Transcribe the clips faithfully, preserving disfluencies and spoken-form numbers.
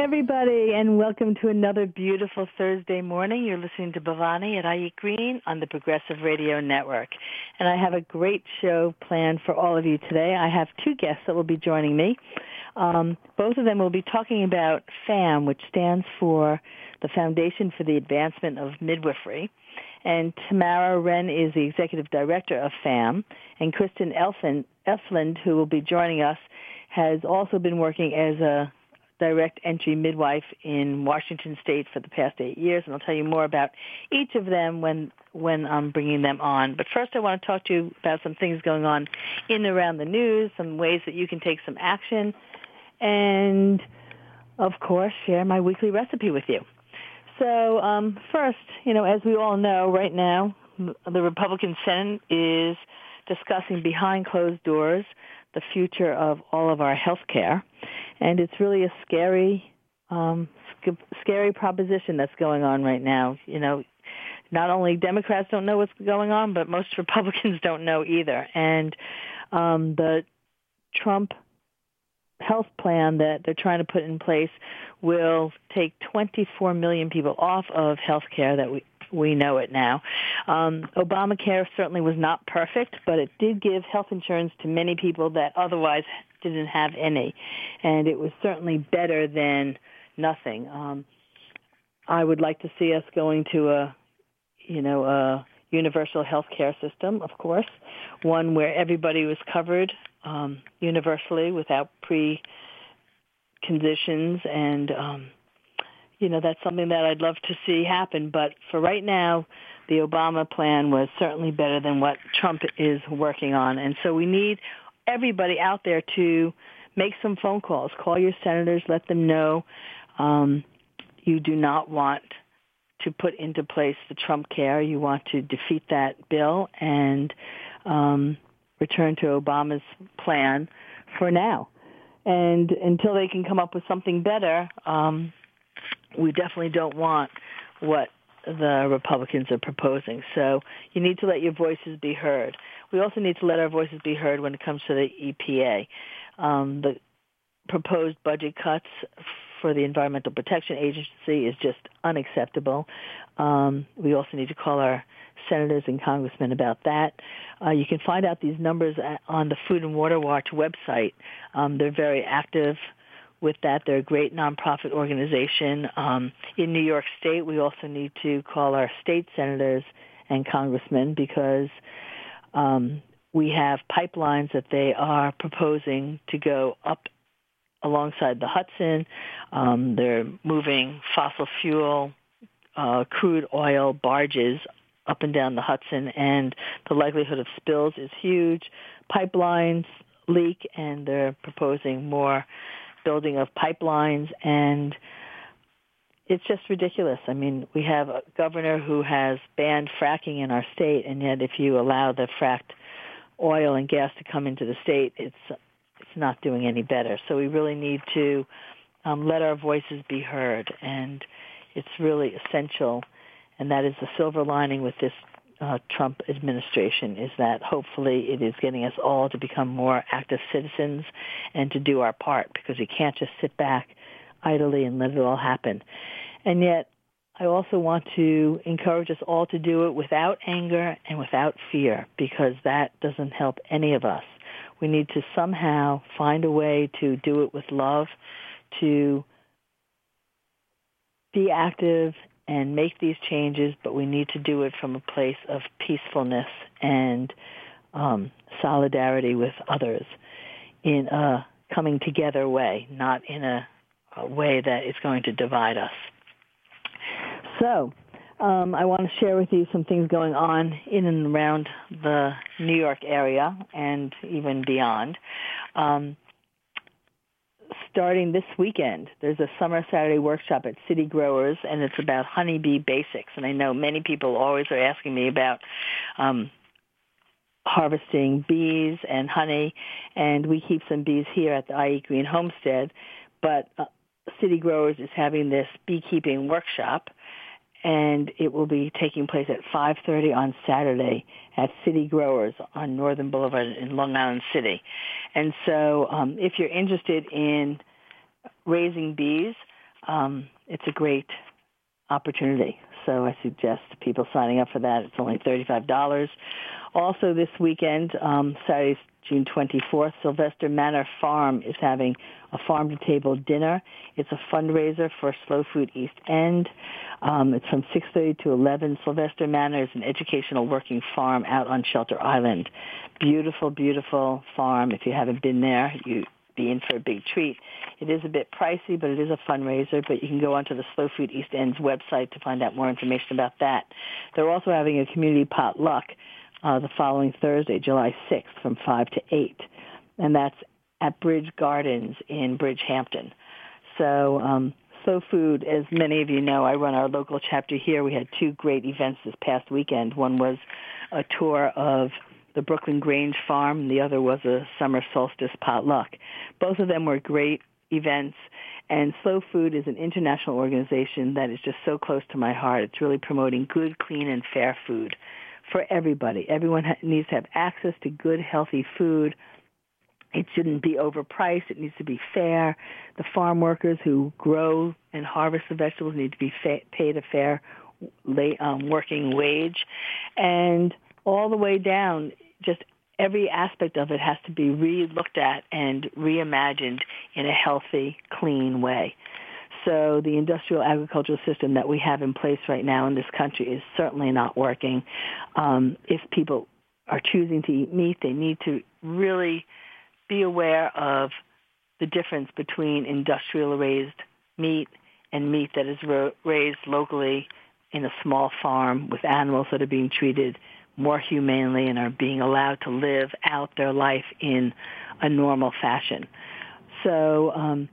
everybody, and welcome to another beautiful Thursday morning. You're listening to Bhavani at I Eat Green on the Progressive Radio Network. And I have a great show planned for all of you today. I have two guests that will be joining me. Um, both of them will be talking about FAM, which stands for the Foundation for the Advancement of Midwifery. And Tamara Wren is the Executive Director of FAM. And Kristen Elfland, Elfland, who will be joining us, has also been working as a direct entry midwife in Washington State for the past eight years, and I'll tell you more about each of them when when I'm bringing them on. But first I want to talk to you about some things going on in and around the news, some ways that you can take some action, and, of course, share my weekly recipe with you. So um, first, you know, as we all know, right now, the Republican Senate is discussing behind closed doors the future of all of our health care. And it's really a scary, um, sc- scary proposition that's going on right now. You know, not only Democrats don't know what's going on, but most Republicans don't know either. And um, the Trump health plan that they're trying to put in place will take twenty-four million people off of health care that we We know it now. Um, Obamacare certainly was not perfect, but it did give health insurance to many people that otherwise didn't have any, and it was certainly better than nothing. Um, I would like to see us going to a, you know, a universal health care system, of course, one where everybody was covered um, universally without preconditions and um, You know, that's something that I'd love to see happen. But for right now, the Obama plan was certainly better than what Trump is working on. And so we need everybody out there to make some phone calls. Call your senators. Let them know um, you do not want to put into place the Trump care. You want to defeat that bill and um, return to Obama's plan for now. And until they can come up with something better, um, we definitely don't want what the Republicans are proposing. So you need to let your voices be heard. We also need to let our voices be heard when it comes to the E P A. Um, the proposed budget cuts for the Environmental Protection Agency is just unacceptable. Um, we also need to call our senators and congressmen about that. Uh, you can find out these numbers on the Food and Water Watch website. Um, they're very active with that. They're a great nonprofit organization. Um, in New York State, we also need to call our state senators and congressmen because um, we have pipelines that they are proposing to go up alongside the Hudson. Um, they're moving fossil fuel, uh, crude oil barges up and down the Hudson, and the likelihood of spills is huge. Pipelines leak, and they're proposing more building of pipelines, and it's just ridiculous. I mean, we have a governor who has banned fracking in our state, and yet if you allow the fracked oil and gas to come into the state, it's it's not doing any better. So we really need to um, let our voices be heard, and it's really essential, and that is the silver lining with this Uh, Trump administration, is that hopefully it is getting us all to become more active citizens and to do our part, because we can't just sit back idly and let it all happen. And yet, I also want to encourage us all to do it without anger and without fear, because that doesn't help any of us. We need to somehow find a way to do it with love, to be active and make these changes, but we need to do it from a place of peacefulness and um, solidarity with others in a coming together way, not in a, a way that is going to divide us. So um, I want to share with you some things going on in and around the New York area and even beyond. Um, Starting this weekend, there's a summer Saturday workshop at City Growers, and it's about honeybee basics. And I know many people always are asking me about um, harvesting bees and honey, and we keep some bees here at the I Eat Green Homestead. But uh, City Growers is having this beekeeping workshop, and it will be taking place at five thirty on Saturday at City Growers on Northern Boulevard in Long Island City. And so um, if you're interested in raising bees, um, it's a great opportunity. So I suggest people signing up for that. It's only thirty-five dollars. Also this weekend, um, Saturday, June twenty-fourth, Sylvester Manor Farm is having a farm-to-table dinner. It's a fundraiser for Slow Food East End. Um, it's from six thirty to eleven. Sylvester Manor is an educational working farm out on Shelter Island. Beautiful, beautiful farm. If you haven't been there, you be in for a big treat. It is a bit pricey, but it is a fundraiser, but you can go onto the Slow Food East End's website to find out more information about that. They're also having a community potluck uh, the following Thursday, July sixth, from five to eight, and that's at Bridge Gardens in Bridgehampton. So um, Slow Food, as many of you know, I run our local chapter here. We had two great events this past weekend. One was a tour of the Brooklyn Grange Farm, and the other was a summer solstice potluck. Both of them were great events, and Slow Food is an international organization that is just so close to my heart. It's really promoting good, clean, and fair food for everybody. Everyone ha- needs to have access to good, healthy food. It shouldn't be overpriced. It needs to be fair. The farm workers who grow and harvest the vegetables need to be fa- paid a fair lay, um, working wage. And all the way down, just every aspect of it has to be re-looked at and reimagined in a healthy, clean way. So the industrial agricultural system that we have in place right now in this country is certainly not working. Um, if people are choosing to eat meat, they need to really be aware of the difference between industrial raised meat and meat that is ra- raised locally in a small farm with animals that are being treated more humanely and are being allowed to live out their life in a normal fashion. So um,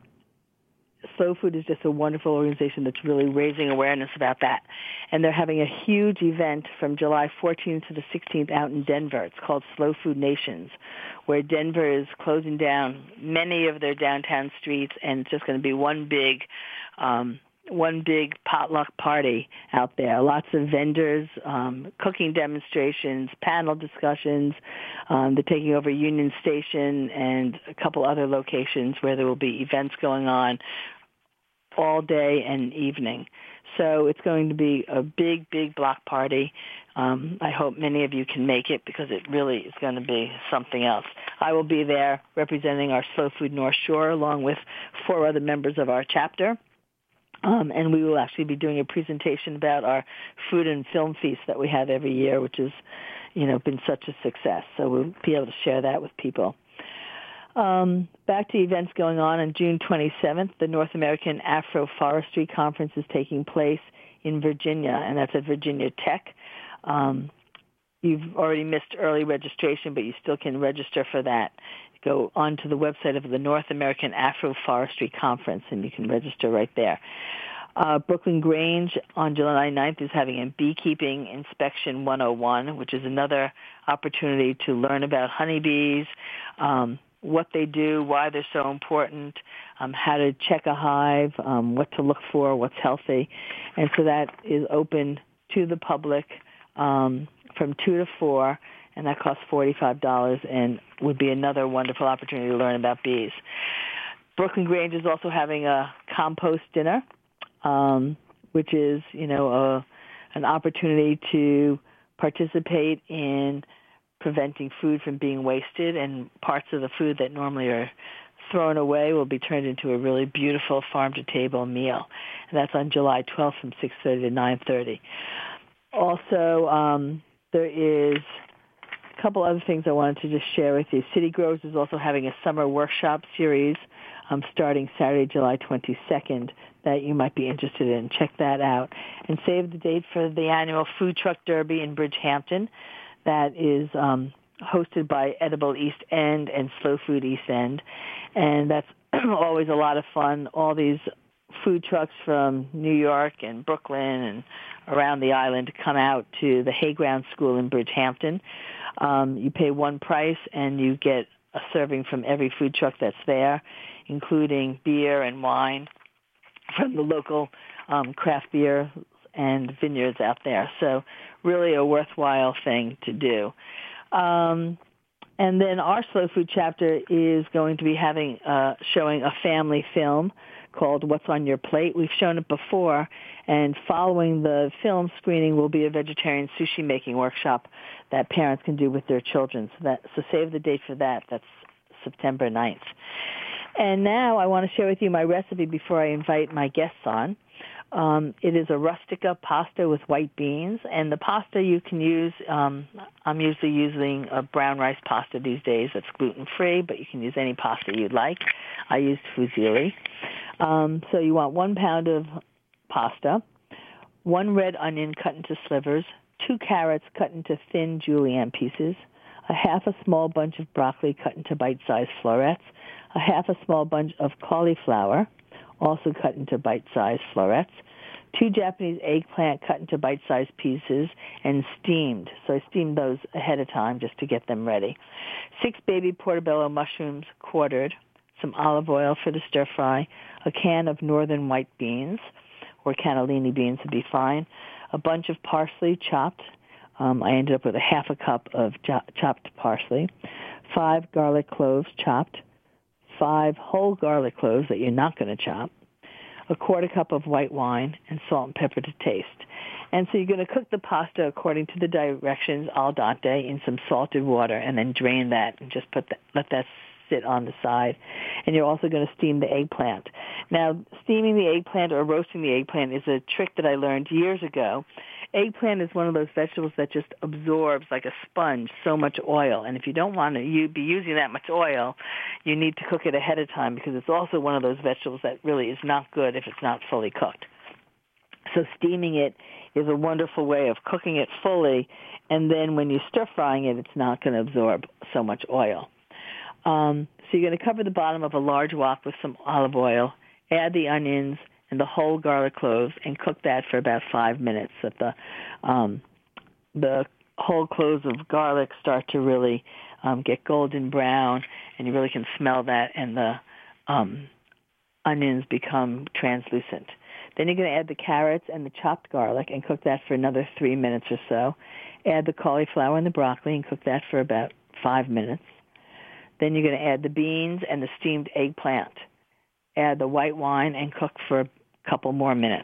Slow Food is just a wonderful organization that's really raising awareness about that. And they're having a huge event from July fourteenth to the sixteenth out in Denver. It's called Slow Food Nations, where Denver is closing down many of their downtown streets, and it's just going to be one big um, one big potluck party out there. Lots of vendors, um, cooking demonstrations, panel discussions. Um, they're taking over Union Station and a couple other locations where there will be events going on all day and evening. So it's going to be a big, big block party. Um, I hope many of you can make it because it really is going to be something else. I will be there representing our Slow Food North Shore along with four other members of our chapter. Um, and we will actually be doing a presentation about our food and film feast that we have every year, which has, you know, been such a success. So we'll be able to share that with people. Um, back to events going on. On June twenty-seventh, the North American Agroforestry Conference is taking place in Virginia, and that's at Virginia Tech. Um, you've already missed early registration, but you still can register for that. Go onto the website of the North American Agroforestry Conference, and you can register right there. Uh, Brooklyn Grange on July ninth is having a Beekeeping Inspection one oh one, which is another opportunity to learn about honeybees, um, what they do, why they're so important, um, how to check a hive, um, what to look for, what's healthy. And so that is open to the public um, from two to four, and that costs forty-five dollars and would be another wonderful opportunity to learn about bees. Brooklyn Grange is also having a compost dinner, um, which is, you know, a, an opportunity to participate in preventing food from being wasted, and parts of the food that normally are thrown away will be turned into a really beautiful farm-to-table meal. And that's on July twelfth from six thirty to nine thirty. Also, um, there is a couple other things I wanted to just share with you. City Grows is also having a summer workshop series um, starting Saturday, July twenty-second, that you might be interested in. Check that out. And save the date for the annual Food Truck Derby in Bridgehampton. That is um, hosted by Edible East End and Slow Food East End. And that's always a lot of fun. All these food trucks from New York and Brooklyn and around the island come out to the Hayground School in Bridgehampton. Um, you pay one price and you get a serving from every food truck that's there, including beer and wine from the local um, craft beer and vineyards out there. So really a worthwhile thing to do. Um, and then our Slow Food chapter is going to be having uh, showing a family film called What's on Your Plate. We've shown it before, and following the film screening will be a vegetarian sushi making workshop that parents can do with their children. So, that, so save the date for that. That's September ninth. And now I want to share with you my recipe before I invite my guests on. Um, it is a rustica pasta with white beans, and the pasta you can use, um, I'm usually using a brown rice pasta these days that's gluten-free, but you can use any pasta you'd like. I used fusilli. Um, so you want one pound of pasta, one red onion cut into slivers, two carrots cut into thin julienne pieces, a half a small bunch of broccoli cut into bite-sized florets, a half a small bunch of cauliflower, also cut into bite-sized florets, two Japanese eggplant cut into bite-sized pieces and steamed. So I steamed those ahead of time just to get them ready. Six baby portobello mushrooms quartered, some olive oil for the stir fry, a can of northern white beans, or cannellini beans would be fine, a bunch of parsley chopped. Um, I ended up with a half a cup of cho- chopped parsley, five garlic cloves chopped, five whole garlic cloves that you're not going to chop, a quarter cup of white wine, and salt and pepper to taste. And so you're going to cook the pasta according to the directions al dente in some salted water, and then drain that and just put that, let that sit on the side. And you're also going to steam the eggplant. Now, steaming the eggplant or roasting the eggplant is a trick that I learned years ago. Eggplant is one of those vegetables that just absorbs like a sponge so much oil. And if you don't want to you be using that much oil, you need to cook it ahead of time, because it's also one of those vegetables that really is not good if it's not fully cooked. So steaming it is a wonderful way of cooking it fully, and then when you're stir-frying it, it's not going to absorb so much oil. Um, so you're going to cover the bottom of a large wok with some olive oil, add the onions and the whole garlic cloves, and cook that for about five minutes. That the um, the whole cloves of garlic start to really um, get golden brown, and you really can smell that, and the um, onions become translucent. Then you're going to add the carrots and the chopped garlic and cook that for another three minutes or so. Add the cauliflower and the broccoli and cook that for about five minutes. Then you're going to add the beans and the steamed eggplant. Add the white wine and cook for a couple more minutes.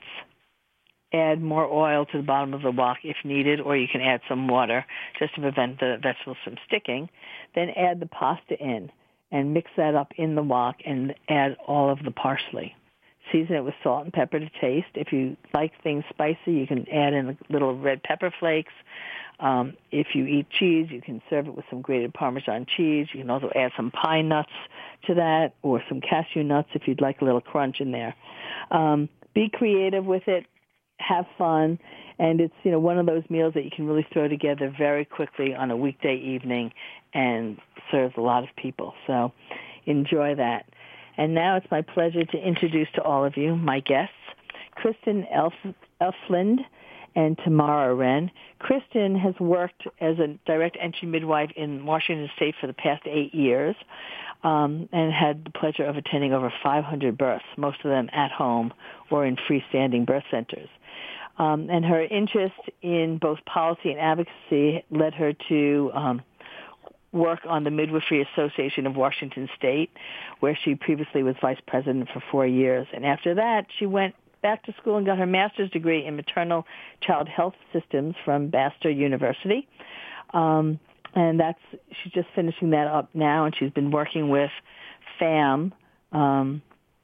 Add more oil to the bottom of the wok if needed, or you can add some water just to prevent the vegetables from sticking. Then add the pasta in and mix that up in the wok and add all of the parsley. Season it with salt and pepper to taste. If you like things spicy, you can add in little red pepper flakes. Um, if you eat cheese, you can serve it with some grated Parmesan cheese. You can also add some pine nuts to that, or some cashew nuts if you'd like a little crunch in there. Um, be creative with it. Have fun. And it's, you know, one of those meals that you can really throw together very quickly on a weekday evening and serves a lot of people. So enjoy that. And now it's my pleasure to introduce to all of you my guests, Kristen Elf- Elfland and Tamara Wren. Kristen has worked as a direct entry midwife in Washington State for the past eight years um, and had the pleasure of attending over five hundred births, most of them at home or in freestanding birth centers. Um, and her interest in both policy and advocacy led her to um, work on the Midwifery Association of Washington State, where she previously was vice president for four years. And after that, she went back to school and got her master's degree in maternal child health systems from Bastyr University. Um, and that's she's just finishing that up now, and she's been working with FAM, um,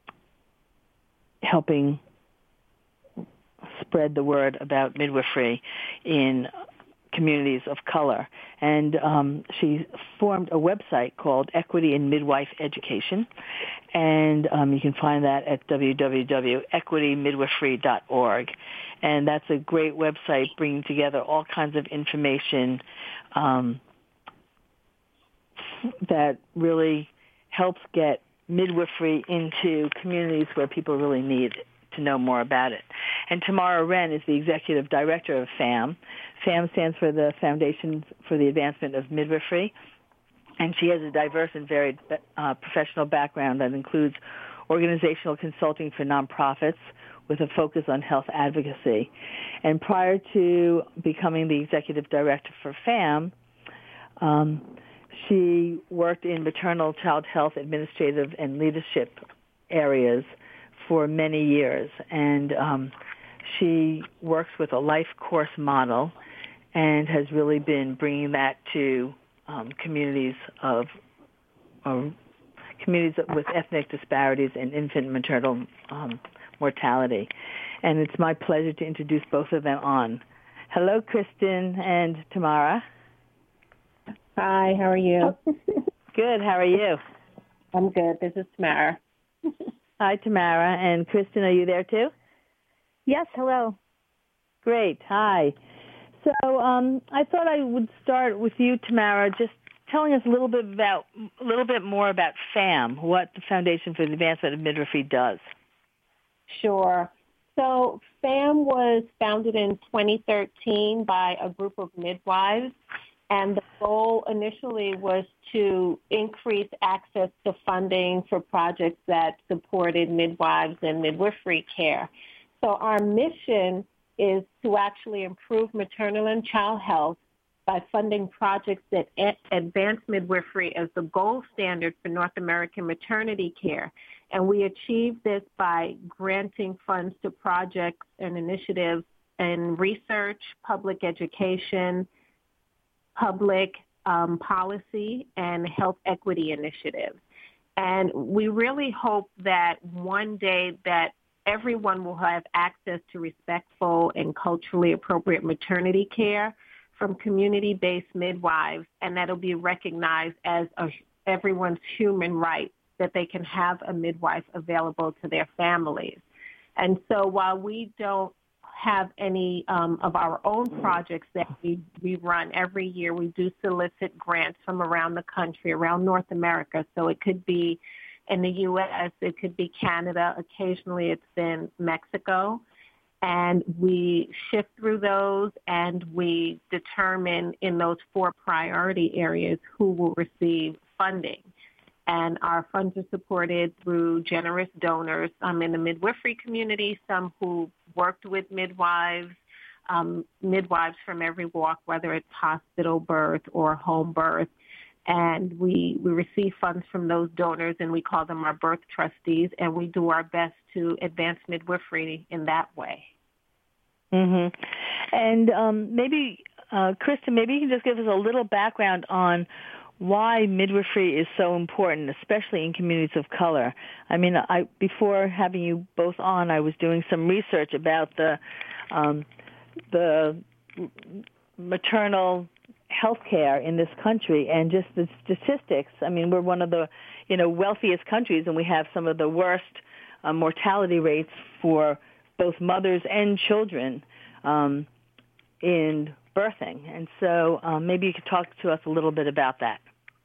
helping spread the word about midwifery in communities of color. And um, she formed a website called Equity in Midwife Education, and um, you can find that at w w w dot equity midwifery dot org. And that's a great website bringing together all kinds of information um, that really helps get midwifery into communities where people really need to know more about it. And Tamara Wren is the executive director of FAM. FAM stands for the Foundation for the Advancement of Midwifery, and she has a diverse and varied uh, professional background that includes organizational consulting for nonprofits with a focus on health advocacy. And prior to becoming the executive director for FAM, um, she worked in maternal child health administrative and leadership areas for many years, and um, she works with a life course model and has really been bringing that to um, communities of um, communities with ethnic disparities and infant maternal um, mortality. And it's my pleasure to introduce both of them on. Hello, Kristen and Tamara. Hi, how are you? Good, how are you? I'm good. This is Tamara. Hi, Tamara. And Kristen, are you there too? Yes, hello. Great, hi. So um, I thought I would start with you, Tamara, just telling us a little bit about a little bit more about FAM, what the Foundation for the Advancement of Midwifery does. Sure. So FAM was founded in twenty thirteen by a group of midwives, and the goal initially was to increase access to funding for projects that supported midwives and midwifery care. So our mission is to actually improve maternal and child health by funding projects that advance midwifery as the gold standard for North American maternity care. And we achieve this by granting funds to projects and initiatives in research, public education, public um, policy, and health equity initiatives. And we really hope that one day that everyone will have access to respectful and culturally appropriate maternity care from community-based midwives, and that'll be recognized as a, everyone's human right that they can have a midwife available to their families. And so while we don't have any um, of our own projects that we, we run every year, we do solicit grants from around the country, around North America. So it could be in the U S, it could be Canada. Occasionally it's been Mexico. And we shift through those, and we determine in those four priority areas who will receive funding. And our funds are supported through generous donors um, in the midwifery community, some who worked with midwives, um, midwives from every walk, whether it's hospital birth or home birth. And we, we receive funds from those donors, and we call them our birth trustees, and we do our best to advance midwifery in that way. Mm-hmm. And um, maybe, uh, Kristen, maybe you can just give us a little background on why midwifery is so important, especially in communities of color. I mean, I before having you both on, I was doing some research about the um, the maternal health care in this country and just the statistics. I mean, we're one of the, you know, wealthiest countries, and we have some of the worst uh, mortality rates for both mothers and children um, in birthing. And so um, maybe you could talk to us a little bit about that.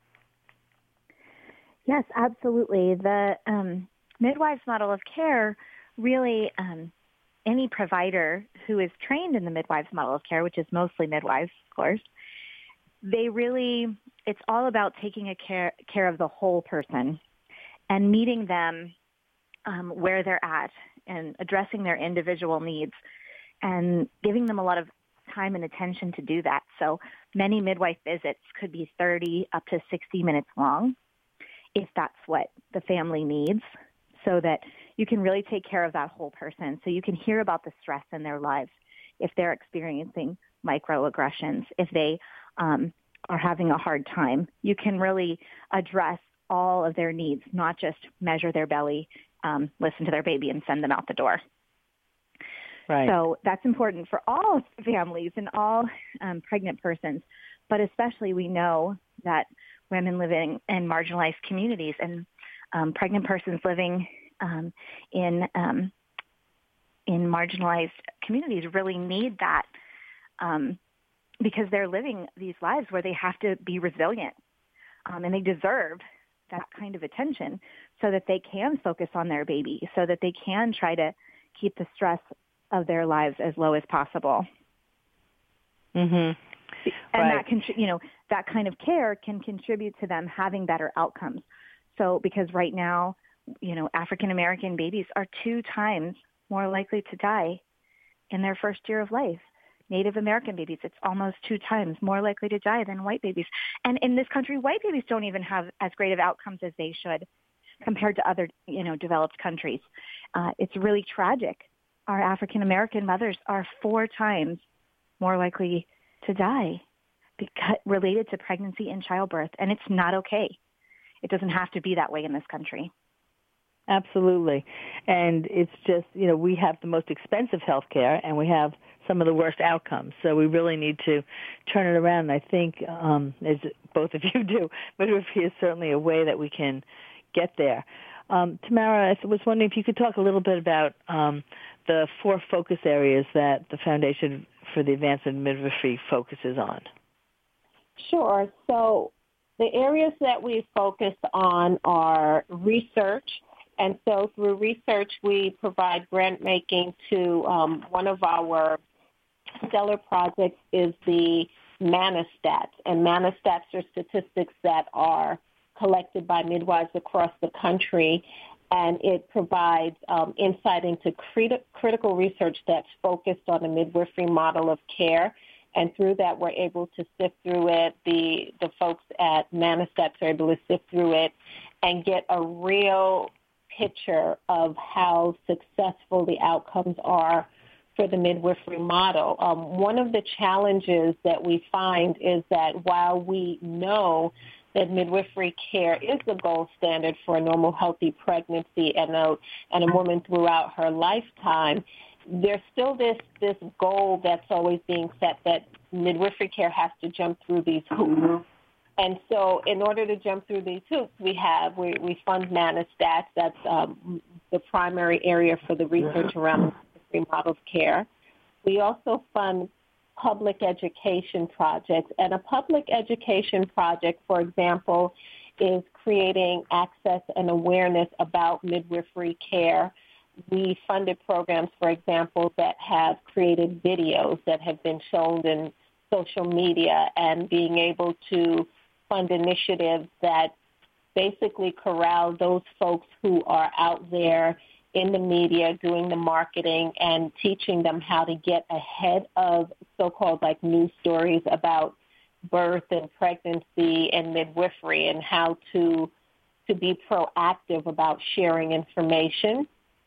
Yes, absolutely. The um, midwives model of care really, um, any provider who is trained in the midwives model of care, which is mostly midwives, of course, they really, it's all about taking a care, care of the whole person and meeting them um, where they're at and addressing their individual needs and giving them a lot of time and attention to do that. So many midwife visits could be thirty up to sixty minutes long, if that's what the family needs, so that you can really take care of that whole person. So you can hear about the stress in their lives if they're experiencing microaggressions, if they um, are having a hard time. You can really address all of their needs, not just measure their belly, um, listen to their baby, and send them out the door. Right. So that's important for all families and all um, pregnant persons, but especially we know that women living in marginalized communities and um, pregnant persons living um, in um, in marginalized communities really need that um, because they're living these lives where they have to be resilient, um, and they deserve that kind of attention so that they can focus on their baby, so that they can try to keep the stress of their lives as low as possible. Mm-hmm. And right. that can, you know, that kind of care can contribute to them having better outcomes. So because right now, you know, African American babies are two times more likely to die in their first year of life. Native American babies, it's almost two times more likely to die than white babies. And in this country, white babies don't even have as great of outcomes as they should. compared to other, you know, developed countries. Uh, it's really tragic. Our African American mothers are four times more likely to die because, related to pregnancy and childbirth, and it's not okay. It doesn't have to be that way in this country. Absolutely. And it's just, you know, we have the most expensive health care and we have some of the worst outcomes. So we really need to turn it around. And I think, um, as both of you do, midwifery is certainly a way that we can get there. Um, Tamara, I was wondering if you could talk a little bit about um, the four focus areas that the Foundation for the Advancement of Midwifery focuses on. Sure. So the areas that we focus on are research. And so through research, we provide grant making to um, one of our stellar projects is the MANISTATs. And MANISTATs are statistics that are collected by midwives across the country. And it provides um, insight into crit- critical research that's focused on the midwifery model of care. And through that, we're able to sift through it. The, the folks at MANISTATs are able to sift through it and get a real picture of how successful the outcomes are for the midwifery model. Um, one of the challenges that we find is that while we know that midwifery care is the gold standard for a normal, healthy pregnancy and a, and a woman throughout her lifetime, there's still this, this goal that's always being set that midwifery care has to jump through these hoops. And so in order to jump through these hoops, we have, we, we fund MANISTATs. That's um, the primary area for the research around midwifery model of care. We also fund public education projects. And a public education project, for example, is creating access and awareness about midwifery care. We funded programs, for example, that have created videos that have been shown in social media and being able to fund initiatives that basically corral those folks who are out there in the media doing the marketing and teaching them how to get ahead of so-called like news stories about birth and pregnancy and midwifery and how to to be proactive about sharing information.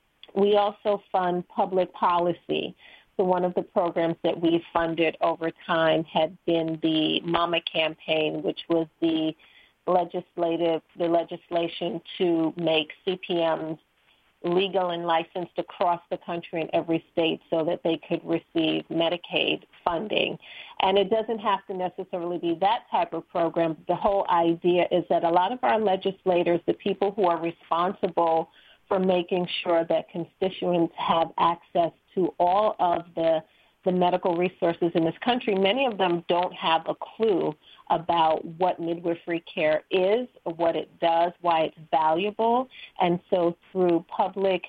We also fund public policy. So one of the programs that we funded over time had been the Mama Campaign, which was the legislative, the legislation to make C P Ms legal and licensed across the country in every state so that they could receive Medicaid funding. And it doesn't have to necessarily be that type of program. The whole idea is that a lot of our legislators, the people who are responsible for making sure that constituents have access to all of the the medical resources in this country, many of them don't have a clue about what midwifery care is, what it does, why it's valuable. And so through public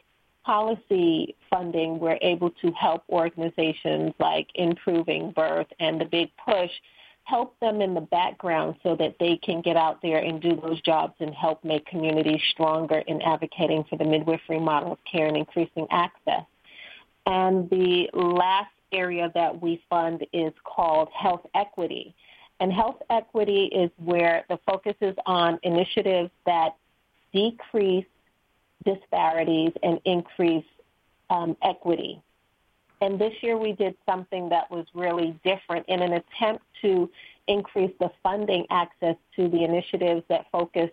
policy funding, we're able to help organizations like Improving Birth and the Big Push help them in the background so that they can get out there and do those jobs and help make communities stronger in advocating for the midwifery model of care and increasing access. And the last area that we fund is called health equity. And health equity is where the focus is on initiatives that decrease disparities and increase um, equity. And this year we did something that was really different in an attempt to increase the funding access to the initiatives that focus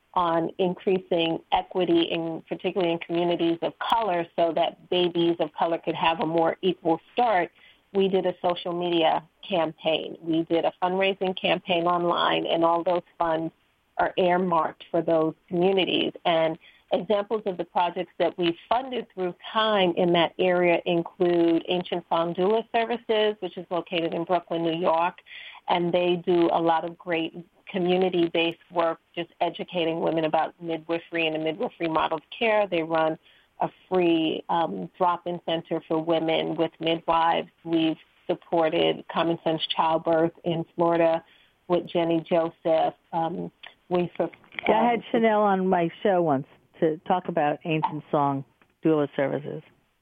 on increasing equity, in, particularly in communities of color, so that babies of color could have a more equal start. We did a social media campaign. We did a fundraising campaign online, and all those funds are earmarked for those communities. And examples of the projects that we funded through time in that area include Ancient Song Doula Services, which is located in Brooklyn, New York, and they do a lot of great community-based work just educating women about midwifery and the midwifery model of care. They run a free um, drop-in center for women with midwives. We've supported Common Sense Childbirth in Florida with Jenny Joseph. Um, we um, yeah, I had Chanel on my show once to talk about Ancient Song Doula Services.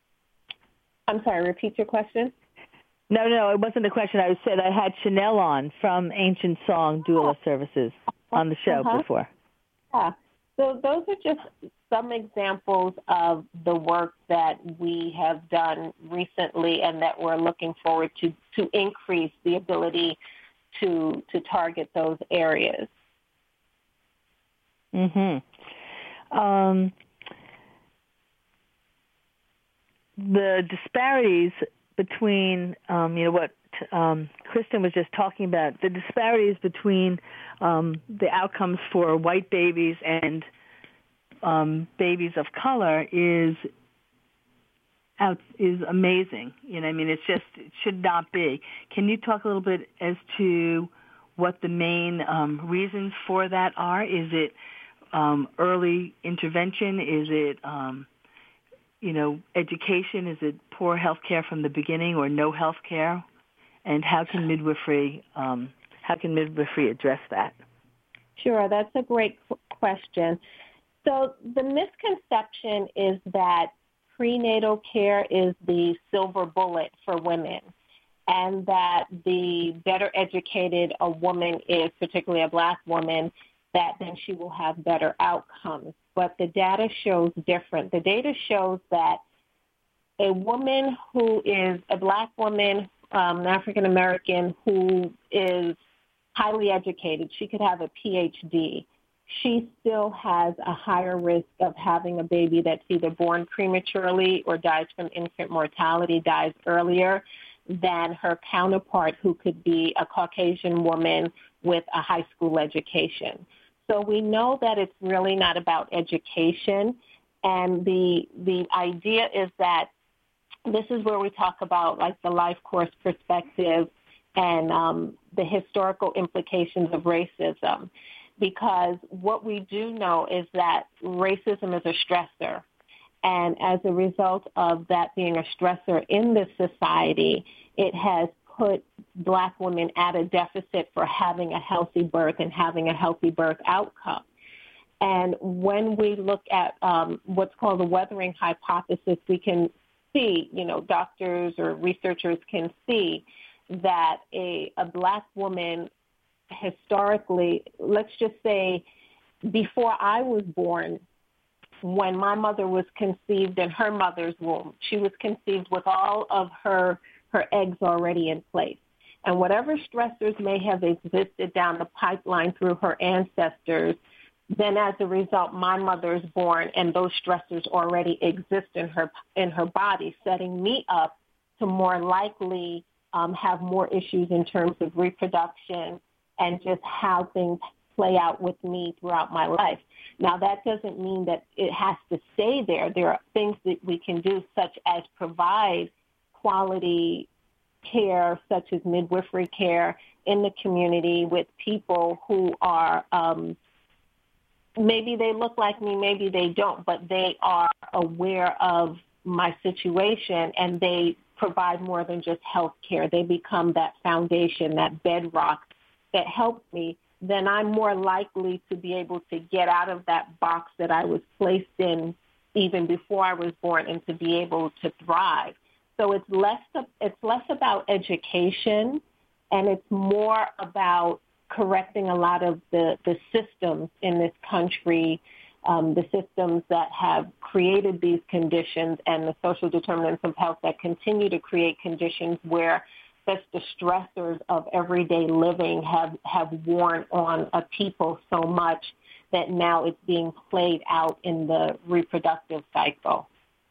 I'm sorry, repeat your question? No, no, it wasn't a question. I said I had Chanel on from Ancient Song Doula Services on the show uh-huh. before. Yeah. So those are just some examples of the work that we have done recently and that we're looking forward to, to increase the ability to to target those areas. Mm-hmm. Um, the disparities between, um, you know, what um, Kristen was just talking about, the disparities between um, the outcomes for white babies and um, babies of color is out, is amazing. You know, I mean, it's just, it should not be. Can you talk a little bit as to what the main um, reasons for that are? Is it um, early intervention? Is it, um, you know, education? Is it poor health care from the beginning or no health care? And how can midwifery, um, how can midwifery address that? Sure, that's a great question. So the misconception is that prenatal care is the silver bullet for women, and that the better educated a woman is, particularly a Black woman, that then she will have better outcomes. But the data shows different. The data shows that a woman who is a Black woman, um, African American, who is highly educated, she could have a P H D, she still has a higher risk of having a baby that's either born prematurely or dies from infant mortality, dies earlier than her counterpart who could be a Caucasian woman with a high school education. So we know that it's really not about education, and the the idea is that this is where we talk about like the life course perspective and um, the historical implications of racism. Because what we do know is that racism is a stressor. And as a result of that being a stressor in this society, it has put Black women at a deficit for having a healthy birth and having a healthy birth outcome. And when we look at um, what's called the weathering hypothesis, we can see, you know, doctors or researchers can see that a, a Black woman historically, let's just say before I was born, when my mother was conceived in her mother's womb, she was conceived with all of her, her eggs already in place. And whatever stressors may have existed down the pipeline through her ancestors, then as a result, my mother is born and those stressors already exist in her, in her body, setting me up to more likely um, have more issues in terms of reproduction and just how things play out with me throughout my life. Now, that doesn't mean that it has to stay there. There are things that we can do, such as provide quality care, such as midwifery care in the community with people who are, um, maybe they look like me, maybe they don't, but they are aware of my situation and they provide more than just health care. They become that foundation, that bedrock that helps me, then I'm more likely to be able to get out of that box that I was placed in even before I was born and to be able to thrive. So it's less it's less about education and it's more about correcting a lot of the, the systems in this country, um, the systems that have created these conditions and the social determinants of health that continue to create conditions where just the stressors of everyday living have, have worn on a people so much that now it's being played out in the reproductive cycle.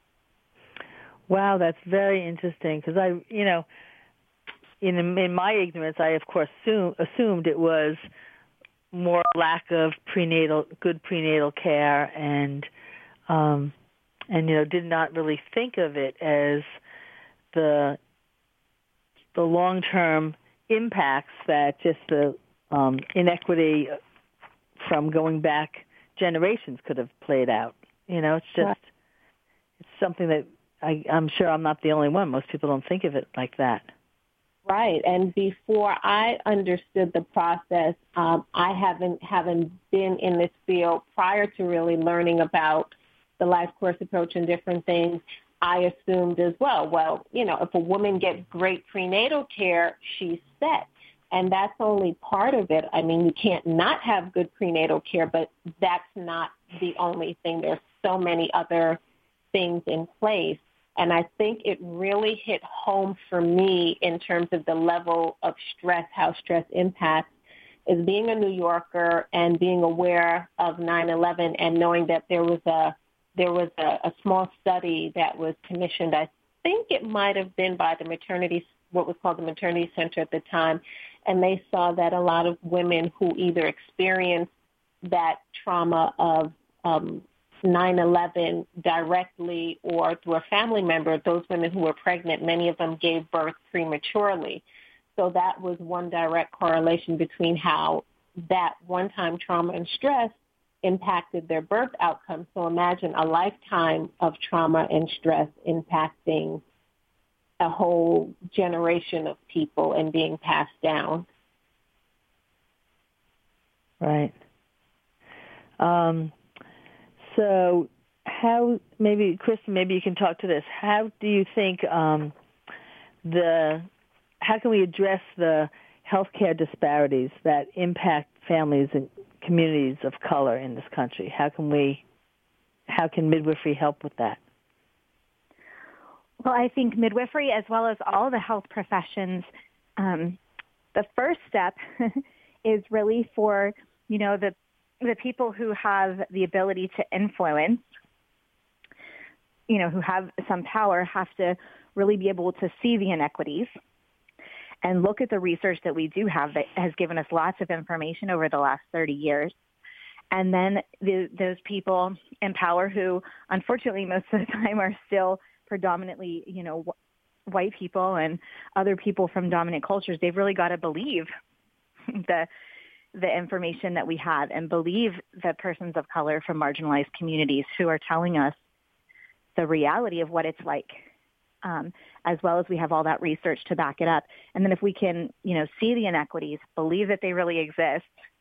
Wow, that's very interesting because I, you know, in in my ignorance, I of course assume, assumed it was more lack of prenatal, good prenatal care, and um, and you know, did not really think of it as the the long-term impacts that just the um, inequity from going back generations could have played out. You know, it's just, it's something that I, I'm sure I'm not the only one. Most people don't think of it like that. Right. And before I understood the process, um, I haven't, haven't been in this field prior to really learning about the life course approach and different things. I assumed as well, well, you know, if a woman gets great prenatal care, she's set. And that's only part of it. I mean, you can't not have good prenatal care, but that's not the only thing. There's so many other things in place. And I think it really hit home for me in terms of the level of stress, how stress impacts, is being a New Yorker and being aware of nine eleven and knowing that there was a there was a, a small study that was commissioned. I think it might have been by the maternity, what was called the maternity center at the time, and they saw that a lot of women who either experienced that trauma of um, nine eleven directly or through a family member, those women who were pregnant, many of them gave birth prematurely. So that was one direct correlation between how that one-time trauma and stress impacted their birth outcome. So imagine a lifetime of trauma and stress impacting a whole generation of people and being passed down. Right. Um, so how, maybe, Kristen, maybe you can talk to this. How do you think um, the, how can we address the healthcare disparities that impact families and communities of color in this country? How can we, how can midwifery help with that? Well, I think midwifery, as well as all the health professions, um, the first step is really for, you know, the the people who have the ability to influence, you know, who have some power, have to really be able to see the inequities and look at the research that we do have that has given us lots of information over the last thirty years. And then the, those people in power who, unfortunately, most of the time are still predominantly, you know, wh- white people and other people from dominant cultures, they've really got to believe the the information that we have and believe the persons of color from marginalized communities who are telling us the reality of what it's like, um, as well as we have all that research to back it up. And then if we can, you know, see the inequities, believe that they really exist,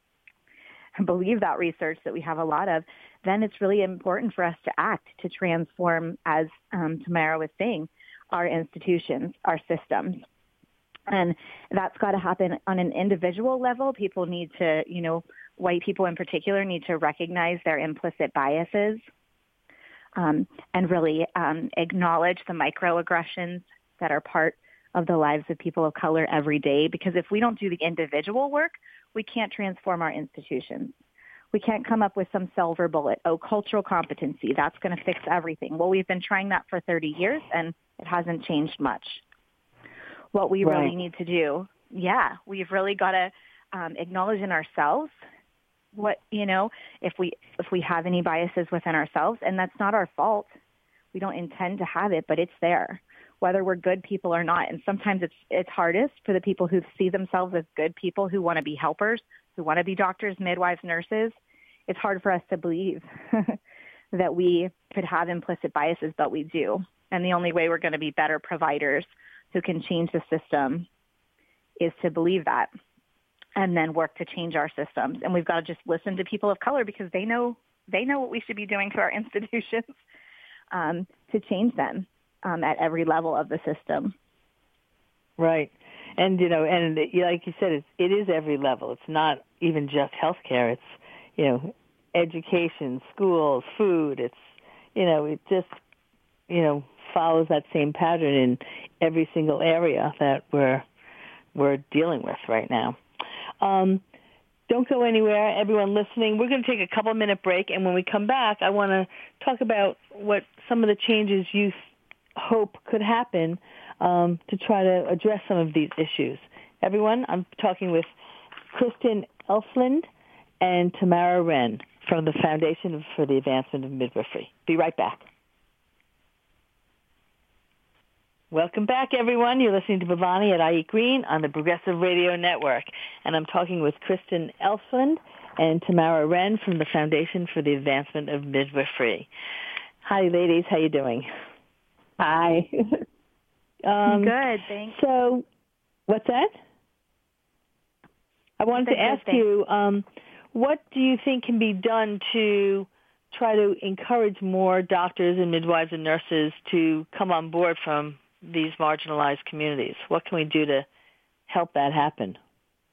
believe that research that we have a lot of, then it's really important for us to act to transform, as um, Tamara was saying, our institutions, our systems. And that's got to happen on an individual level. People need to, you know, white people in particular need to recognize their implicit biases um, and really um, acknowledge the microaggressions that are part of the lives of people of color every day. Because if we don't do the individual work, we can't transform our institutions. We can't come up with some silver bullet, oh, cultural competency, that's going to fix everything. Well, we've been trying that for thirty years, and it hasn't changed much. What we right. really need to do, yeah, we've really got to um, acknowledge in ourselves what, you know, if we if we have any biases within ourselves, and that's not our fault. We don't intend to have it, but it's there, whether we're good people or not. And sometimes it's it's hardest for the people who see themselves as good people, who want to be helpers, who want to be doctors, midwives, nurses. It's hard for us to believe that we could have implicit biases, but we do. And the only way we're going to be better providers who can change the system is to believe that and then work to change our systems. And we've got to just listen to people of color because they know they know what we should be doing to our institutions um, to change them um, at every level of the system. Right. And, you know, and like you said, it's, it is every level. It's not even just healthcare. It's, you know, education, schools, food. It's, you know, it just, you know, follows that same pattern in every single area that we're we're dealing with right now. Um, don't go anywhere, everyone listening. We're going to take a couple minute break, and when we come back, I want to talk about what some of the changes you hope could happen um, to try to address some of these issues. Everyone, I'm talking with Kristen Elfland and Tamara Wren from the Foundation for the Advancement of Midwifery. Be right back. Welcome back, everyone. You're listening to Bhavani at I Eat Green on the Progressive Radio Network. And I'm talking with Kristen Elfland and Tamara Wren from the Foundation for the Advancement of Midwifery. Hi, ladies. How you doing? Hi. um, Good, thanks. So, what's that? I wanted to ask you, um, what do you think can be done to try to encourage more doctors and midwives and nurses to come on board from these marginalized communities? What can we do to help that happen?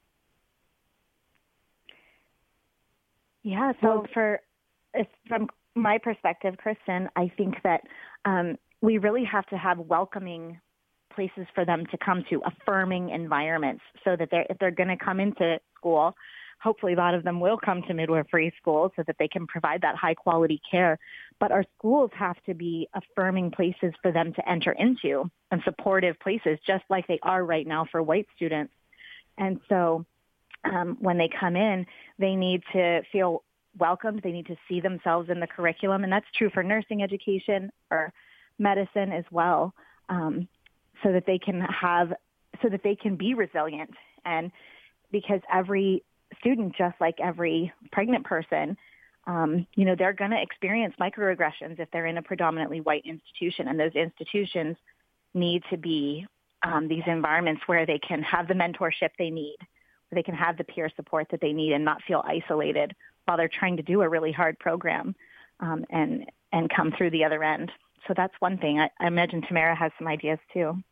Yeah, so for from my perspective, Kristen, I think that um, we really have to have welcoming places for them to come to, affirming environments, so that they're, if they're going to come into school, hopefully a lot of them will come to midwifery school so that they can provide that high quality care. But our schools have to be affirming places for them to enter into and supportive places, just like they are right now for white students. And so um, when they come in, they need to feel welcomed. They need to see themselves in the curriculum. And that's true for nursing education or medicine as well, um, so that they can have, so that they can be resilient. And because every student, just like every pregnant person, um, you know, they're going to experience microaggressions if they're in a predominantly white institution. And those institutions need to be um, these environments where they can have the mentorship they need, where they can have the peer support that they need and not feel isolated while they're trying to do a really hard program um, and, and come through the other end. So that's one thing. I, I imagine Tamara has some ideas too.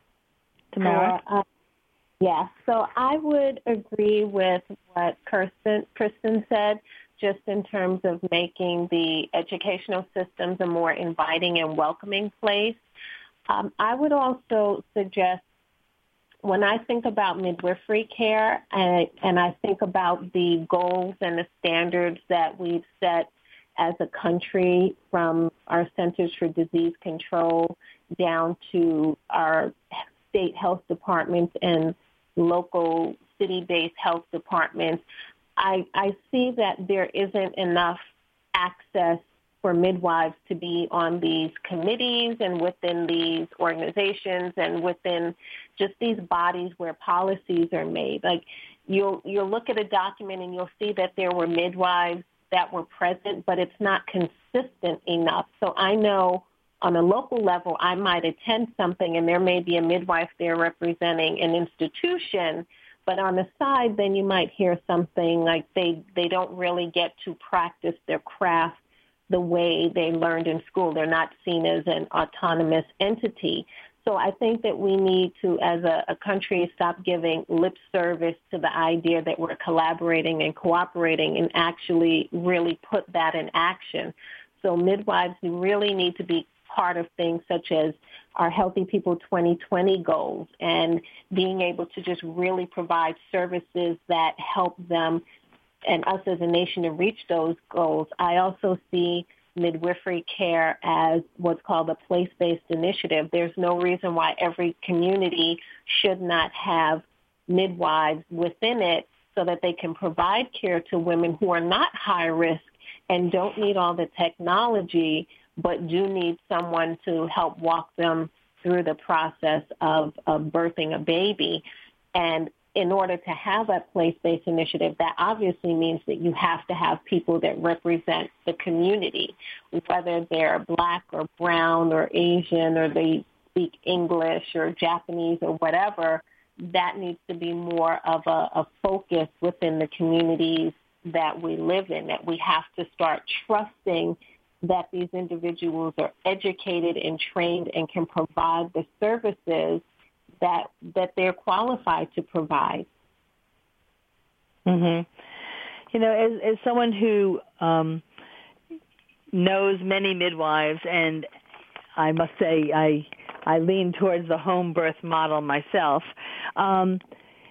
Tamara? Uh, uh, yeah, so I would agree with what Kirsten, Kristen said, just in terms of making the educational systems a more inviting and welcoming place. Um, I would also suggest, when I think about midwifery care and, and I think about the goals and the standards that we've set as a country, from our Centers for Disease Control down to our state health departments and local city-based health departments, I, I see that there isn't enough access for midwives to be on these committees and within these organizations and within just these bodies where policies are made. Like, you'll, you'll look at a document and you'll see that there were midwives that were present, but it's not consistent enough. So I know on a local level, I might attend something and there may be a midwife there representing an institution, but on the side, then you might hear something like they, they don't really get to practice their craft the way they learned in school. They're not seen as an autonomous entity. So I think that we need to, as a, a country, stop giving lip service to the idea that we're collaborating and cooperating and actually really put that in action. So midwives really need to be part of things such as our Healthy People twenty twenty goals and being able to just really provide services that help them and us as a nation to reach those goals. I also see midwifery care as what's called a place-based initiative. There's no reason why every community should not have midwives within it so that they can provide care to women who are not high risk and don't need all the technology, but do need someone to help walk them through the process of, of birthing a baby. And in order to have a place-based initiative, that obviously means that you have to have people that represent the community, whether they're Black or brown or Asian or they speak English or Japanese or whatever. That needs to be more of a, a focus within the communities that we live in, that we have to start trusting that these individuals are educated and trained and can provide the services that that they're qualified to provide. Mm-hmm. You know, as, as someone who um, knows many midwives, and I must say I I lean towards the home birth model myself, um,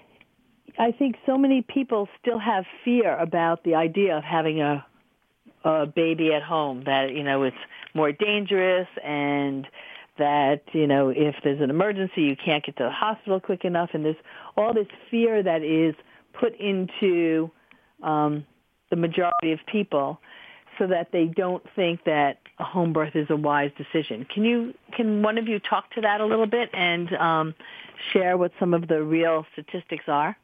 I think so many people still have fear about the idea of having a a baby at home, that, you know, it's more dangerous and that, you know, if there's an emergency, you can't get to the hospital quick enough. And there's all this fear that is put into um, the majority of people so that they don't think that a home birth is a wise decision. Can you, can one of you talk to that a little bit and um, share what some of the real statistics are?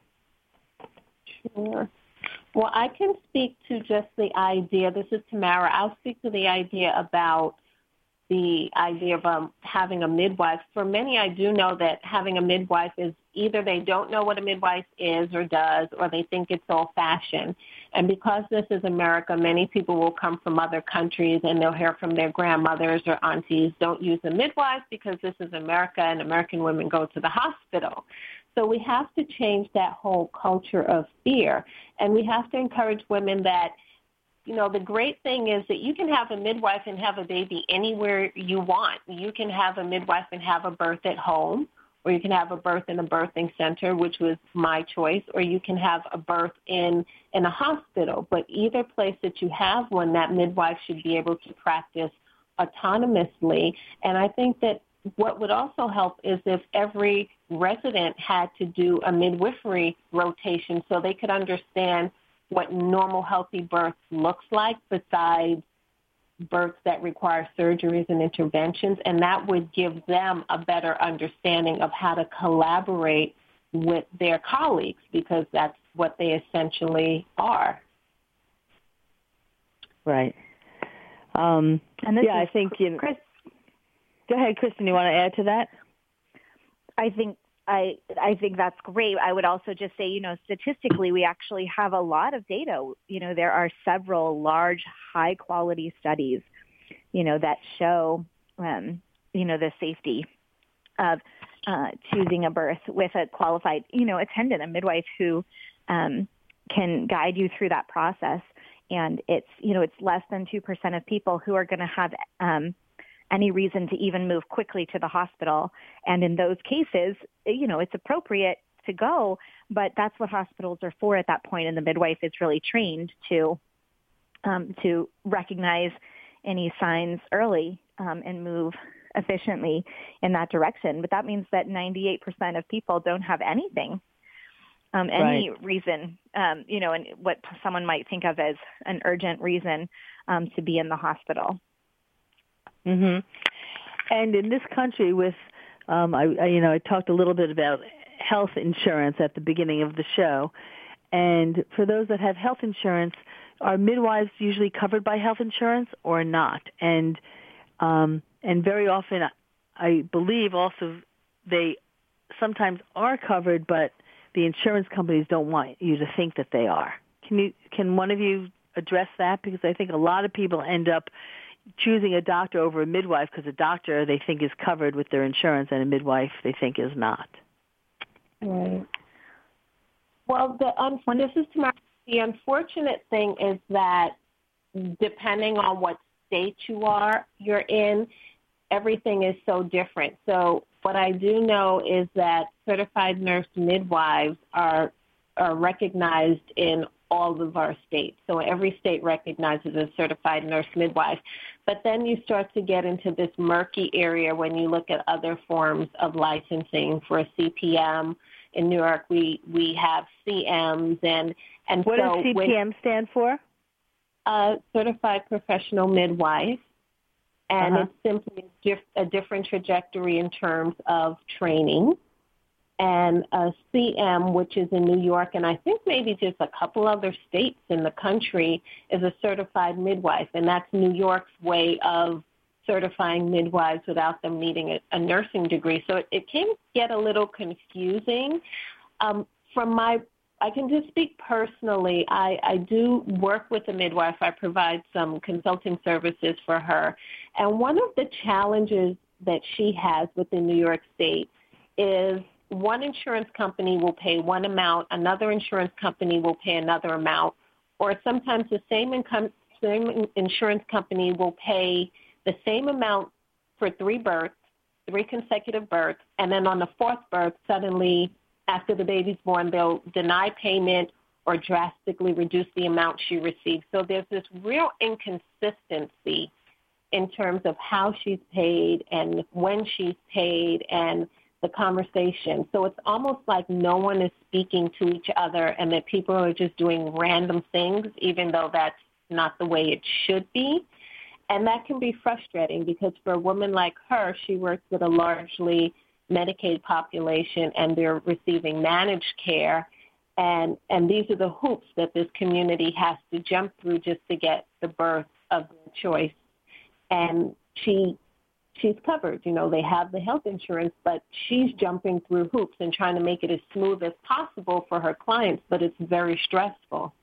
Sure. Well, I can speak to just the idea. This is Tamara. I'll speak to the idea about the idea of um, having a midwife. For many, I do know that having a midwife is either they don't know what a midwife is or does, or they think it's old-fashioned. And because this is America, many people will come from other countries and they'll hear from their grandmothers or aunties, don't use a midwife because this is America and American women go to the hospital. So we have to change that whole culture of fear, and we have to encourage women that you know, the great thing is that you can have a midwife and have a baby anywhere you want. You can have a midwife and have a birth at home, or you can have a birth in a birthing center, which was my choice, or you can have a birth in, in a hospital. But either place that you have one, that midwife should be able to practice autonomously. And I think that what would also help is if every resident had to do a midwifery rotation so they could understand what normal healthy birth looks like besides births that require surgeries and interventions, and that would give them a better understanding of how to collaborate with their colleagues, because that's what they essentially are. Right. Um, and this yeah, I think you know, Chris, go ahead, Kristen. You want to add to that? I think I I think that's great. I would also just say, you know, statistically, we actually have a lot of data. You know, there are several large, high-quality studies, you know, that show, um, you know, the safety of uh, choosing a birth with a qualified, you know, attendant, a midwife who um, can guide you through that process. And it's, you know, it's less than two percent of people who are going to have um, any reason to even move quickly to the hospital. And in those cases, you know, it's appropriate to go, but that's what hospitals are for at that point. And the midwife is really trained to um, to recognize any signs early um, and move efficiently in that direction. But that means that ninety-eight percent of people don't have anything, um, any right. reason, um, you know, and what someone might think of as an urgent reason um, to be in the hospital. Mm-hmm. And in this country, with um, I, I, you know, I talked a little bit about health insurance at the beginning of the show, and for those that have health insurance, are midwives usually covered by health insurance or not? And um, and very often, I believe also they sometimes are covered, but the insurance companies don't want you to think that they are. Can you? Can one of you address that? Because I think a lot of people end up choosing a doctor over a midwife because a doctor they think is covered with their insurance and a midwife they think is not. Right. Well, the un- this is Tamara. The unfortunate thing is that depending on what state you are, you're in, everything is so different. So what I do know is that certified nurse midwives are are recognized in all of our states. So every state recognizes a certified nurse midwife. But then you start to get into this murky area when you look at other forms of licensing for a C P M. In New York, we, we have C Ms. And, and what so does C P M when, stand for? Uh, certified Professional Midwife. And uh-huh. it's simply a, diff- a different trajectory in terms of training. And a C M, which is in New York, and I think maybe just a couple other states in the country, is a certified midwife. And that's New York's way of certifying midwives without them needing a, a nursing degree. So it, it can get a little confusing. Um, from my, I can just speak personally. I, I do work with a midwife. I provide some consulting services for her. And one of the challenges that she has within New York State is one insurance company will pay one amount, another insurance company will pay another amount, or sometimes the same, income, same insurance company will pay the same amount for three births, three consecutive births, and then on the fourth birth, suddenly after the baby's born, they'll deny payment or drastically reduce the amount she receives. So there's this real inconsistency in terms of how she's paid and when she's paid and the conversation. So it's almost like no one is speaking to each other and that people are just doing random things, even though that's not the way it should be. And that can be frustrating because for a woman like her, she works with a largely Medicaid population and they're receiving managed care. And, and these are the hoops that this community has to jump through just to get the birth of their choice. And she she's covered. You know, they have the health insurance, but she's jumping through hoops and trying to make it as smooth as possible for her clients, but it's very stressful.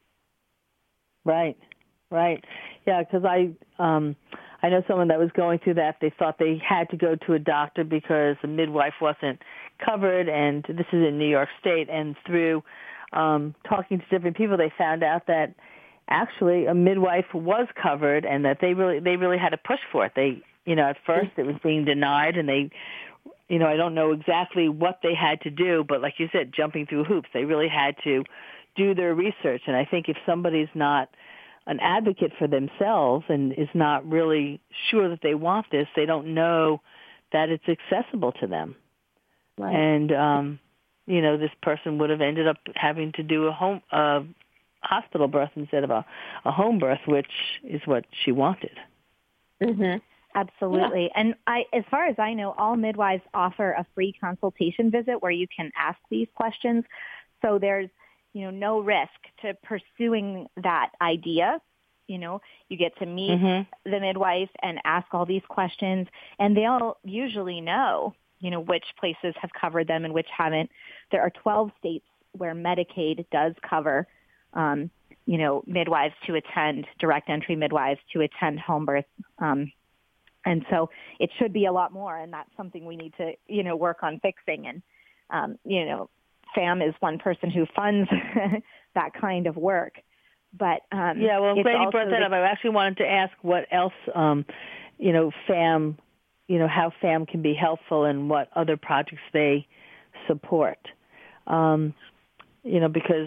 Right, right. Yeah, because I, um, I know someone that was going through that. They thought they had to go to a doctor because the midwife wasn't covered, and this is in New York State, and through um, talking to different people, they found out that actually a midwife was covered, and that they really they really had to push for it. They, you know, at first it was being denied, and they, you know, I don't know exactly what they had to do, but like you said, jumping through hoops, they really had to do their research. And I think if somebody's not an advocate for themselves and is not really sure that they want this, they don't know that it's accessible to them. Right. And, um, you know, this person would have ended up having to do a home uh, hospital birth instead of a, a home birth, which is what she wanted. Mm-hmm. Absolutely. Yeah. And I, as far as I know, all midwives offer a free consultation visit where you can ask these questions. So there's, you know, no risk to pursuing that idea. You know, you get to meet mm-hmm. the midwife and ask all these questions, and they'll usually know, you know, which places have covered them and which haven't. There are twelve states where Medicaid does cover, um, you know, midwives to attend, direct entry midwives to attend home birth. Um, and so it should be a lot more, and that's something we need to, you know, work on fixing. And, um, you know, FAM is one person who funds that kind of work. But um, yeah, well, I'm glad you brought that the, up. I actually wanted to ask what else, um, you know, FAM, you know, how FAM can be helpful and what other projects they support. Um, you know, because,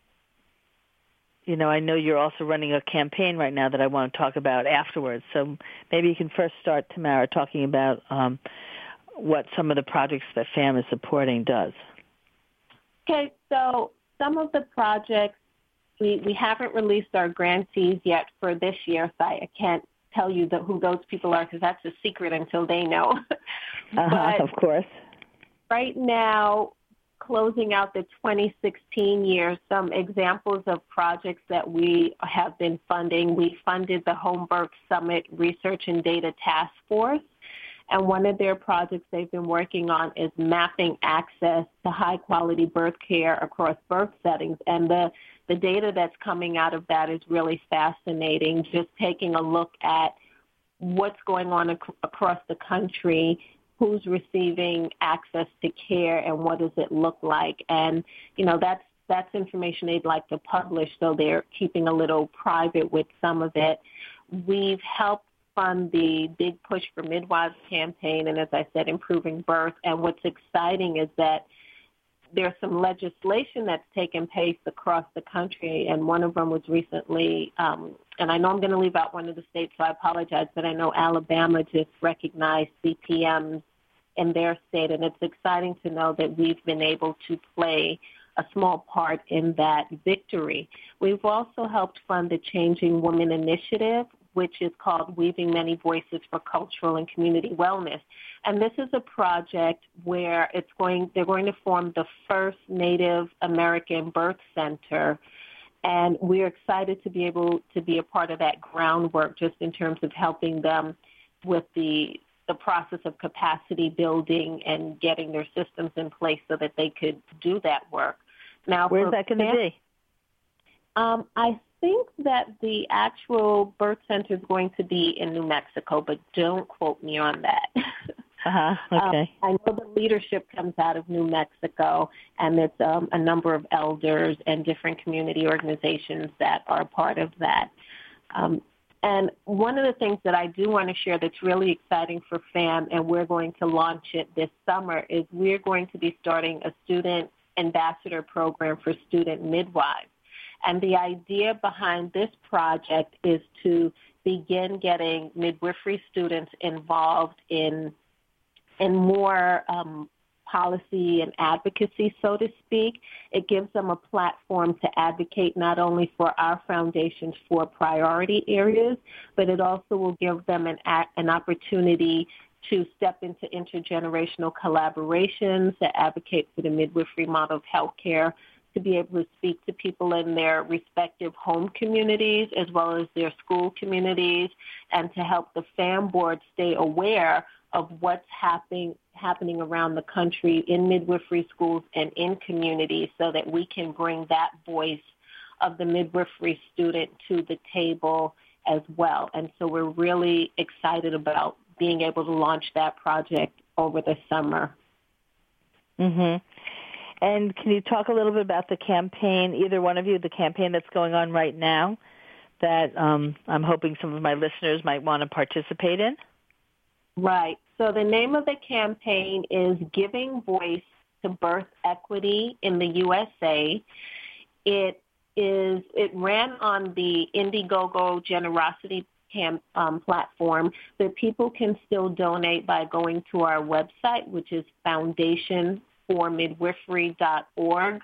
you know, I know you're also running a campaign right now that I want to talk about afterwards. So maybe you can first start, Tamara, talking about um, what some of the projects that FAM is supporting does. Okay, so some of the projects, we, we haven't released our grantees yet for this year, so I can't tell you the, who those people are because that's a secret until they know. uh-huh, of course. Right now, closing out the twenty sixteen year, some examples of projects that we have been funding. We funded the Home Birth Summit Research and Data Task Force. And one of their projects they've been working on is mapping access to high-quality birth care across birth settings. And the, the data that's coming out of that is really fascinating, just taking a look at what's going on ac- across the country, who's receiving access to care, and what does it look like. And, you know, that's, that's information they'd like to publish, so they're keeping a little private with some of it. We've helped fund the Big Push for Midwives campaign, and as I said, improving birth. And what's exciting is that there's some legislation that's taken place across the country, and one of them was recently, um, and I know I'm going to leave out one of the states, so I apologize, but I know Alabama just recognized C P Ms in their state, and it's exciting to know that we've been able to play a small part in that victory. We've also helped fund the Changing Woman Initiative, which is called Weaving Many Voices for Cultural and Community Wellness. And this is a project where it's going, they're going to form the first Native American birth center. And we're excited to be able to be a part of that groundwork just in terms of helping them with the the process of capacity building and getting their systems in place so that they could do that work. Now, where's that going to be? Um, I think that the actual birth center is going to be in New Mexico, but don't quote me on that. Uh-huh, okay. um, I know the leadership comes out of New Mexico, and there's um, a number of elders and different community organizations that are part of that. Um, and one of the things that I do want to share that's really exciting for FAM, and we're going to launch it this summer, is we're going to be starting a student ambassador program for student midwives. And the idea behind this project is to begin getting midwifery students involved in, in more um, policy and advocacy, so to speak. It gives them a platform to advocate not only for our foundation's four priority areas, but it also will give them an, an opportunity to step into intergenerational collaborations, to advocate for the midwifery model of healthcare, to be able to speak to people in their respective home communities as well as their school communities, and to help the FAM board stay aware of what's happening happening around the country in midwifery schools and in communities so that we can bring that voice of the midwifery student to the table as well. And so we're really excited about being able to launch that project over the summer. Mm-hmm. And can you talk a little bit about the campaign, either one of you, the campaign that's going on right now that um, I'm hoping some of my listeners might want to participate in? Right. So the name of the campaign is Giving Voice to Birth Equity in the U S A. It is. It ran on the Indiegogo Generosity camp, um, platform, but people can still donate by going to our website, which is foundation for midwifery dot org.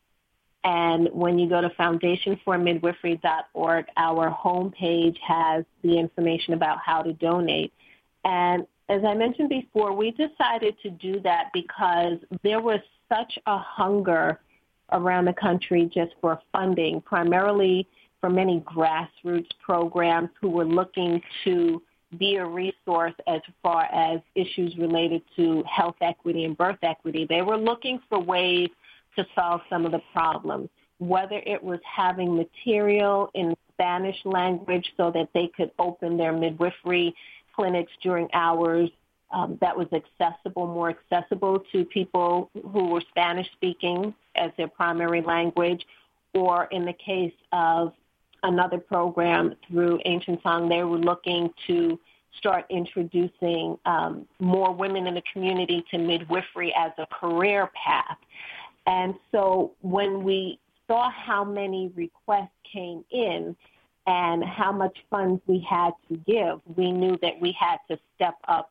And when you go to foundation for midwifery dot org, our homepage has the information about how to donate. And as I mentioned before, we decided to do that because there was such a hunger around the country just for funding, primarily for many grassroots programs who were looking to be a resource as far as issues related to health equity and birth equity. They were looking for ways to solve some of the problems, whether it was having material in Spanish language so that they could open their midwifery clinics during hours um, that was accessible, more accessible to people who were Spanish-speaking as their primary language, or in the case of another program through Ancient Song, they were looking to start introducing um, more women in the community to midwifery as a career path. And so when we saw how many requests came in and how much funds we had to give, we knew that we had to step up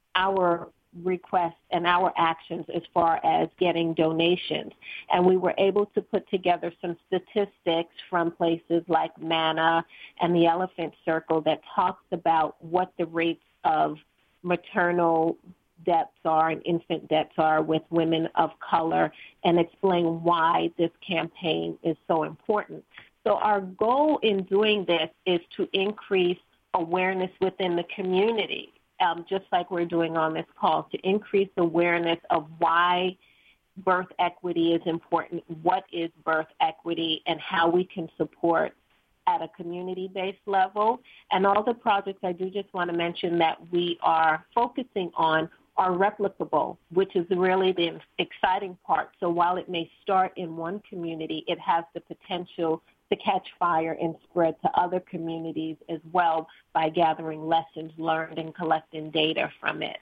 our requests and our actions as far as getting donations. And we were able to put together some statistics from places like MANA and the Elephant Circle that talks about what the rates of maternal deaths are and infant deaths are with women of color, and explain why this campaign is so important. So our goal in doing this is to increase awareness within the community, um, just like we're doing on this call, to increase awareness of why birth equity is important, what is birth equity, and how we can support at a community-based level. And all the projects I do just want to mention that we are focusing on are replicable, which is really the exciting part. So while it may start in one community, it has the potential to catch fire and spread to other communities as well by gathering lessons learned and collecting data from it.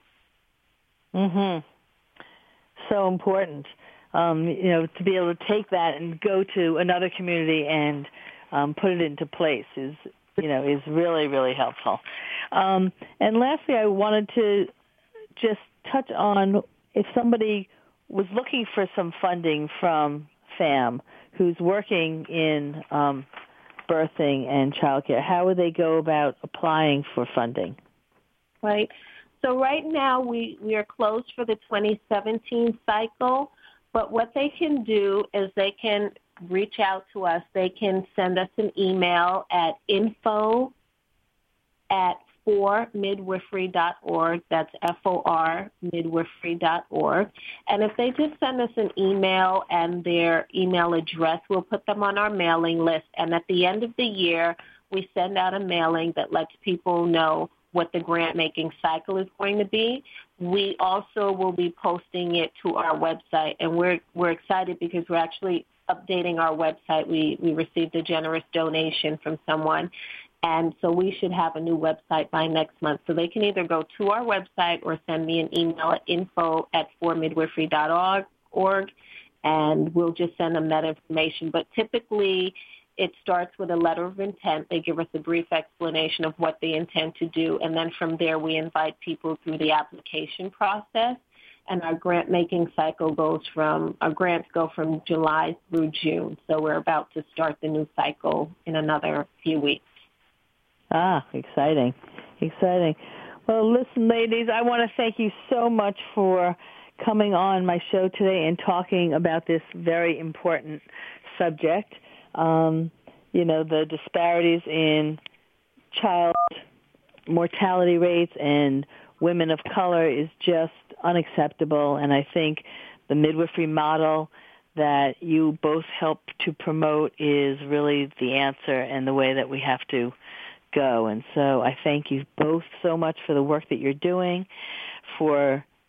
Mm-hmm. So important, um, you know, to be able to take that and go to another community and um, put it into place is, you know, is really, really helpful. Um, and lastly, I wanted to just touch on if somebody was looking for some funding from FAM who's working in um, birthing and childcare, how would they go about applying for funding? Right. So right now we, we are closed for the twenty seventeen cycle, but what they can do is they can reach out to us. They can send us an email at info at for midwifery dot org. That's F O R, midwifery dot org. And if they just send us an email and their email address, we'll put them on our mailing list. And at the end of the year, we send out a mailing that lets people know what the grant-making cycle is going to be. We also will be posting it to our website. And we're we're excited because we're actually updating our website. We, we received a generous donation from someone. And so we should have a new website by next month. So they can either go to our website or send me an email at info at for midwifery dot org, and we'll just send them that information. But typically it starts with a letter of intent. They give us a brief explanation of what they intend to do, and then from there we invite people through the application process. And our grant-making cycle goes from, our grants go from July through June. So we're about to start the new cycle in another few weeks. Ah, exciting, exciting. Well, listen, ladies, I want to thank you so much for coming on my show today and talking about this very important subject. Um, you know, the disparities in child mortality rates and women of color is just unacceptable, and I think the midwifery model that you both help to promote is really the answer and the way that we have to go. And so I thank you both so much for the work that you're doing, for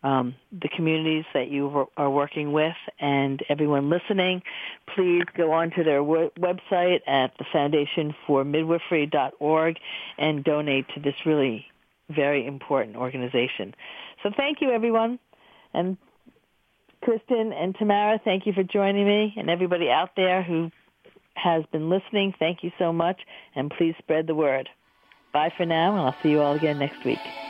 um, the communities that you are working with, and everyone listening, please go onto their w- website at the foundation for midwifery dot org and donate to this really very important organization. So thank you, everyone. And Kristen and Tamara, thank you for joining me, and everybody out there who has been listening, thank you so much, and please spread the word. Bye for now, and I'll see you all again next week.